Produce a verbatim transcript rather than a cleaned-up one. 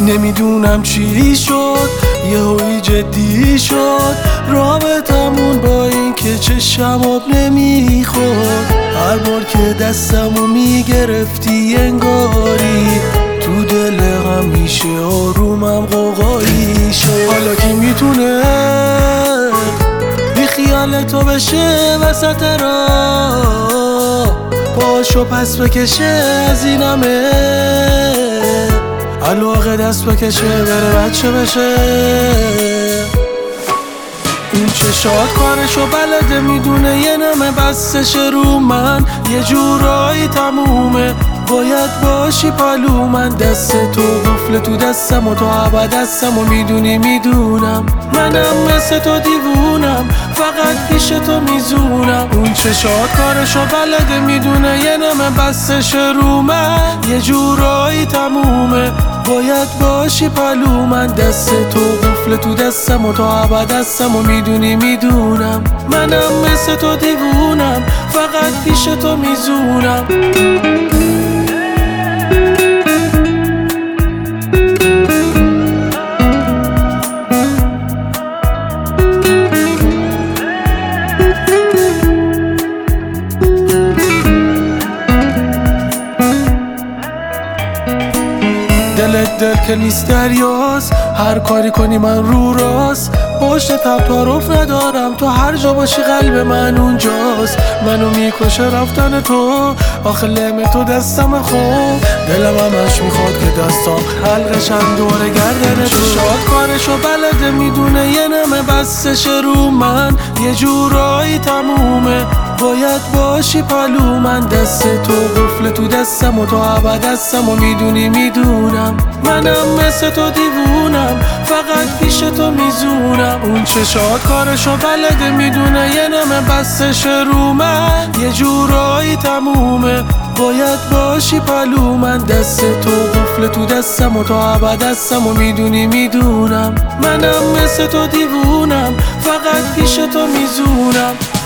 نمیدونم چی شد یهویی جدی شد رابطمون با این که چشم آب نمیخورد. هر بار که دستمو میگرفتی انگاری تو دل همیشه آرومم قوقایی شد. حالا کی میتونه بی خیال تو بشه وسط راه پاشو پس بکشه از اینمه علاقه دست بکشه بره بچه بشه. اون چشات کارشو بلده میدونه یه نمه بستشه رو من یه جورایی تمومه باید باشی پالو. من دست تو قفل تو دستم و تو عبد دستم و میدونی میدونم منم مثل تو دیوونم فقط پیش تو میزونم. اون چشات کارشو بلده میدونه یه نمه بستشه رو من یه جورایی تمومه باید باشی پالو. من دست تو قفل تو دستم و تو عبد دستم و میدونی میدونم منم مثل تو دیوونم فقط پیش تو میزونم. دلت دل که نیست دریاست هر کاری کنی من رو راست پشت تب تعارف ندارم تو هر جا باشی قلب من اونجاست. منو میکشه رفتن تو آخه لم تو دستم خوب دلم همش میخواد که دستام حلقشن دور گردن تو. شاد کارشو بلده میدونه یه نمه بستشه رو من یه جورایی تمومه باید باشی پالو. من دست تو قفل تو دستم و تو عبد دستم و میدونی میدونم منم مثل تو دیوونم فقط پیش تو میزونم. اون چشات کارشو بلده میدونه یه نمه بستشه رو من یه جورایی تمومه باید باشی پالو. من دست تو قفل تو دستم و تو عبد دستم و میدونی میدونم منم مثل تو دیوونم فقط پیش تو میزونم.